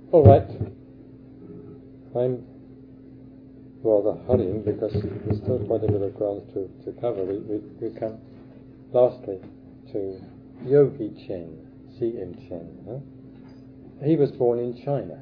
All right. I'm rather hurrying because there's still quite a bit of ground to cover. We come lastly to Yogi Chen, C.M. Chen. He was born in China,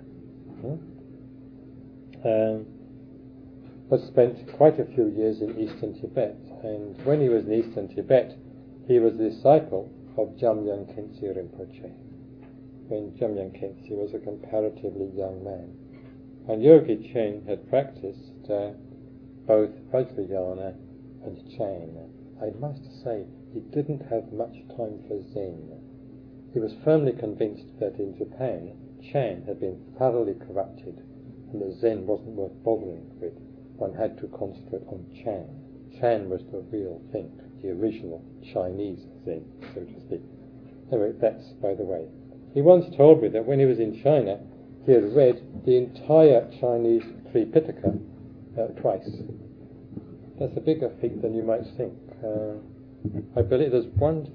but spent quite a few years in eastern Tibet. And when he was in eastern Tibet, he was a disciple of Jamyang Khyentse Rinpoche, when Jamyang Khyentse was a comparatively young man. And Yogi Chen had practiced both Vajrayana and Chan. I must say, he didn't have much time for Zen. He was firmly convinced that in Japan, Chan had been thoroughly corrupted, and that Zen wasn't worth bothering with. One had to concentrate on Chan. Chan was the real thing, the original Chinese Zen, so to speak. Anyway, that's by the way. He once told me that when he was in China, he had read the entire Chinese Tripitaka twice. That's a bigger feat than you might think. I believe there's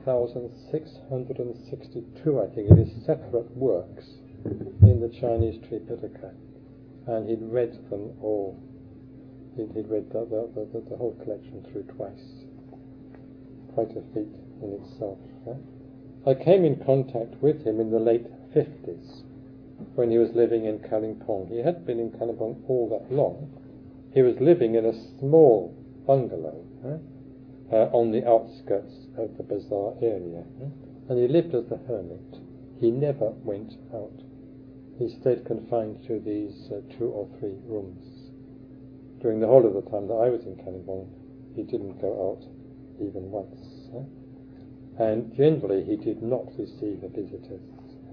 1,662, I think, of his separate works in the Chinese Tripitaka, and he'd read them all. He'd read the whole collection through twice. Quite a feat in itself. I came in contact with him in the late 50s, when he was living in Kalimpong. He hadn't been in Kalimpong all that long. He was living in a small bungalow on the outskirts of the bazaar area, and he lived as a hermit. He never went out. He stayed confined to these 2 or 3 rooms. During the whole of the time that I was in Kalimpong, he didn't go out even once. And generally he did not receive visitors.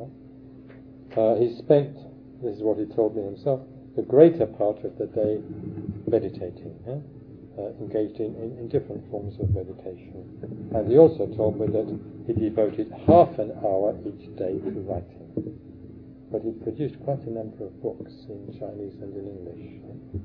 He spent, this is what he told me himself, the greater part of the day meditating, engaged in different forms of meditation. And he also told me that he devoted half an hour each day to writing. But he produced quite a number of books in Chinese and in English.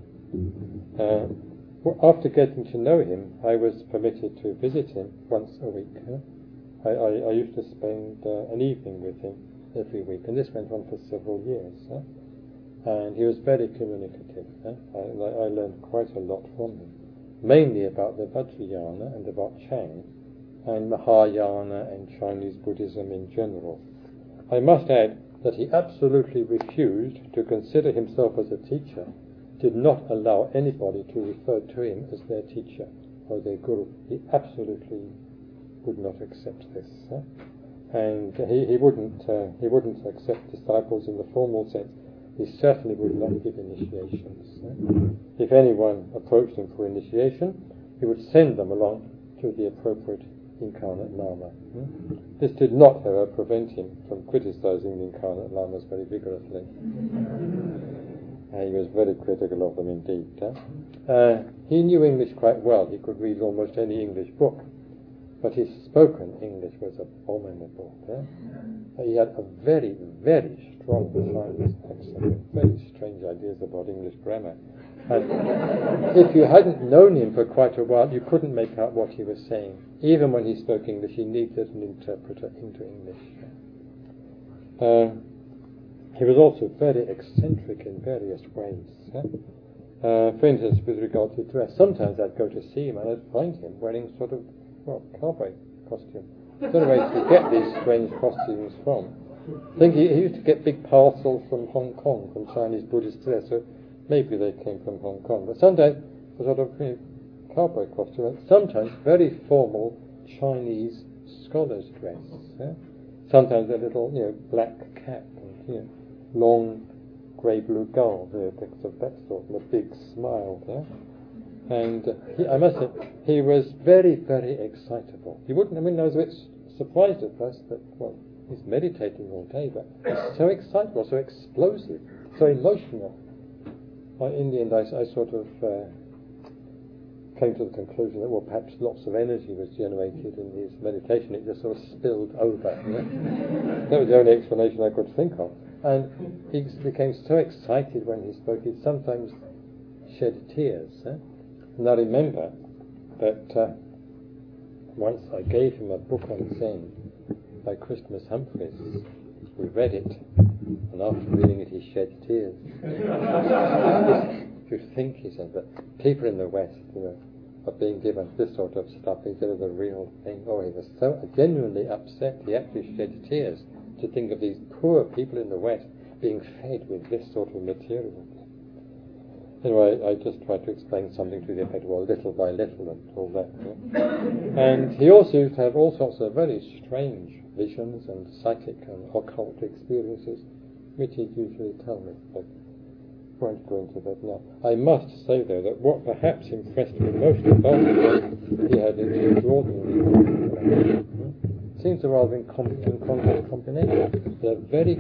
After getting to know him, I was permitted to visit him once a week. I used to spend an evening with him every week, and this went on for several years. And he was very communicative. I learned quite a lot from him, mainly about the Vajrayana and about Chan, and Mahayana and Chinese Buddhism in general. I must add that he absolutely refused to consider himself as a teacher, did not allow anybody to refer to him as their teacher or their guru. He absolutely would not accept this. And he wouldn't accept disciples in the formal sense. He certainly would not give initiations. If anyone approached him for initiation, he would send them along to the appropriate incarnate Lama. This did not, however, prevent him from criticizing the incarnate Lamas very vigorously. He was very critical of them indeed. He knew English quite well. He could read almost any English book, but his spoken English was abominable. He had a very, very strong Chinese accent, very strange ideas about English grammar. And if you hadn't known him for quite a while, you couldn't make out what he was saying. Even when he spoke English, he needed an interpreter into English. He was also very eccentric in various ways. For instance, with regard to dress, sometimes I'd go to see him and I'd find him wearing sort of, cowboy costume. I don't know where he used to get these strange costumes from. I think he used to get big parcels from Hong Kong, from Chinese Buddhist dress, so maybe they came from Hong Kong. But sometimes a sort of cowboy costume, and sometimes very formal Chinese scholar's dress. Sometimes a little, black cap and long grey-blue gown, things of that sort, and a big smile. And I must say, he was very, very excitable. He wouldn't. I was a bit surprised at first that, he's meditating all day, but he's so excitable, so explosive, so emotional. In the end, I sort of came to the conclusion that, perhaps lots of energy was generated in his meditation. It just sort of spilled over. That was the only explanation I could think of. And he became so excited when he spoke, he'd sometimes shed tears. And I remember that once I gave him a book on Zen by Christmas Humphreys. We read it, And after reading it, he shed tears. You think, he said, that people in the West, are being given this sort of stuff instead of the real thing. Oh, he was so genuinely upset, he actually shed tears to think of these poor people in the West being fed with this sort of material. Anyway, I just tried to explain something to the effect, well, little by little and all that. And he also used to have all sorts of very strange visions and psychic and occult experiences, which he'd usually tell me. But I won't go into that now. I must say, though, that what perhaps impressed me most about him, he had an extraordinary seems a rather incongruous combination. A very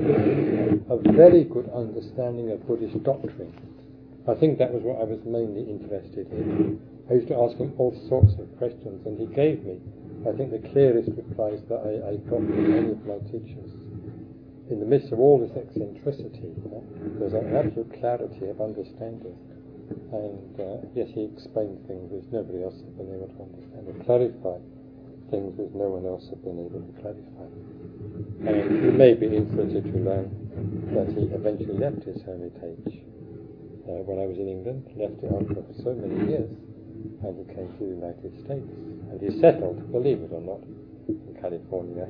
good understanding of Buddhist doctrine. I think that was what I was mainly interested in. I used to ask him all sorts of questions, and he gave me, I think, the clearest replies that I got from any of my teachers. In the midst of all this eccentricity, there was an absolute clarity of understanding. And yes, he explained things which nobody else had been able to understand, or clarify things which no one else had been able to clarify. And you may be interested to learn that he eventually left his hermitage when I was in England, left it after so many years, and he came to the United States. And he settled, believe it or not, in California.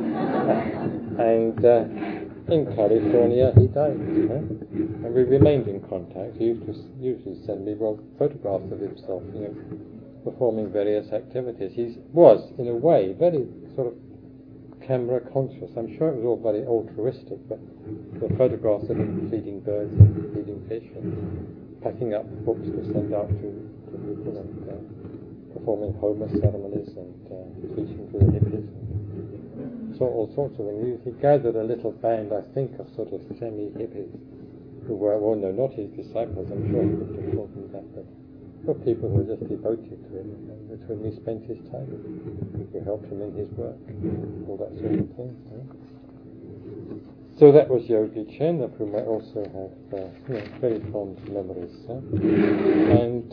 And in California he died. And we remained in contact. He used to usually send me photographs of himself, performing various activities. He was, in a way, very sort of camera conscious. I'm sure it was all very altruistic, but the photographs of him feeding birds and feeding fish and packing up books to send out to people and performing Homer ceremonies and teaching to the hippies. So all sorts of things. He gathered a little band, I think, of sort of semi-hippies who were, well, no, not his disciples. I'm sure he would have called them that, but for people who were just devoted to him, with whom he spent his time, who helped him in his work, all that sort of thing. So that was Yogi Chen, of whom I also have very fond memories. And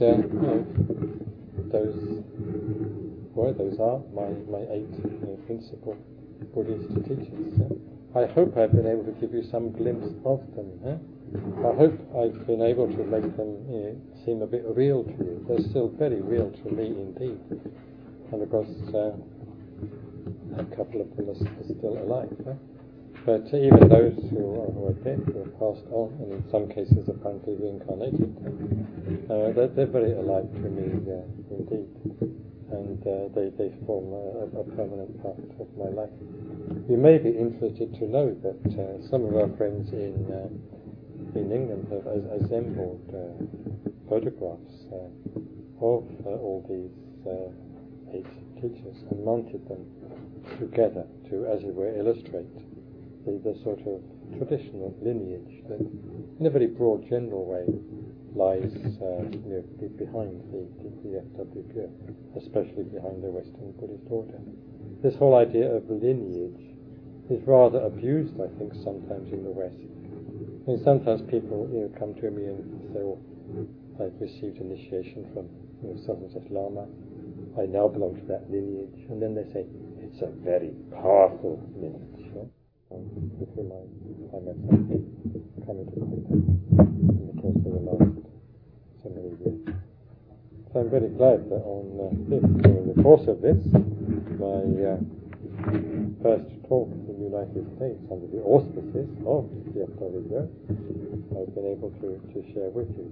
those are my 8 principal Buddhist teachers. I hope I've been able to give you some glimpse of them. I hope I've been able to make them seem a bit real to you. They're still very real to me indeed. And of course, a couple of them are still alive. But even those who are dead, who have passed on, and in some cases apparently reincarnated, they're very alive to me indeed. And they form a permanent part of my life. You may be interested to know that some of our friends in England have assembled photographs of all these 8 teachers and mounted them together to, as it were, illustrate the sort of traditional lineage that, in a very broad, general way, lies behind the FWPO, especially behind the Western Buddhist order. This whole idea of lineage is rather abused, I think, sometimes in the West. I mean, sometimes people come to me and say, "Oh, I've received initiation from such and such Lama. I now belong to that lineage," and then they say, "It's a very powerful lineage." With whom I myself come into contact in the course of the last so many years. So I'm very glad that during the course of this, my first talk in the United States under the auspices of the FWO, I've been able to share with you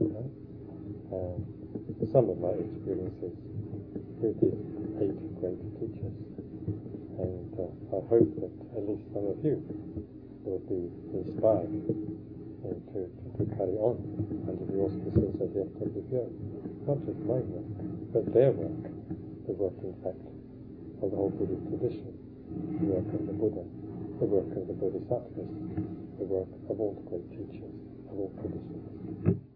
some of my experiences with these 8 great teachers. And I hope that at least some of you will be inspired to carry on under the auspices of the FWO. Not just my work, but their work, the work, in fact, of the whole Buddhist tradition, the work of the Buddha, the work of the Bodhisattvas, the work of all the great teachers of all traditions.